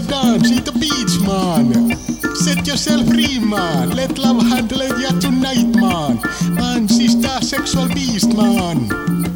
dance, eat the beach, man. Set yourself free, man. Let love handle ya tonight, man. Man, sister, sexual beast, man.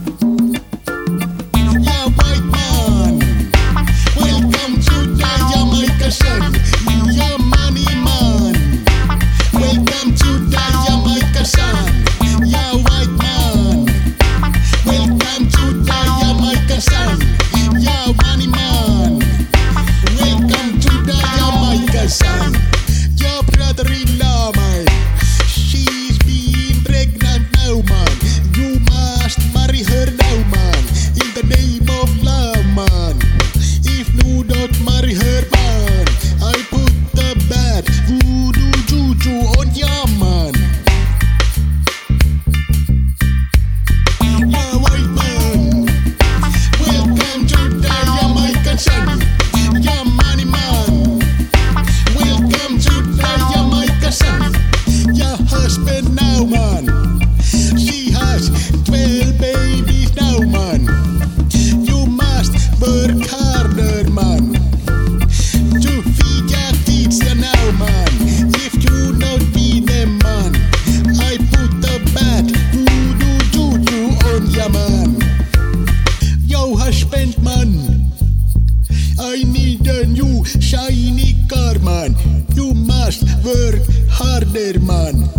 Yeah, white man. Welcome to the Jamaica sun. Yeah, money man. Welcome to the Jamaica sun. Yeah, white man. Welcome to the Jamaica sun. Yeah, money man. Welcome to the Jamaica sun. Your brother-in-law, man. She's been pregnant now, man. You must marry her now, man. In the name of love, man. If you don't marry her, man, I put the bad voodoo juju on ya, man. Yeah, white man. Welcome to the Jamaican sun. Yeah, money man. Welcome to the Jamaican sun. Your husband now, man. She has 12 babies now, man. You must work harder, man, to feed your kids now, man. If you not feed them, man, I put the bad voodoo juju on ya, man. Yo, husband, man, I need a new shiny car, man. You must work harder, man.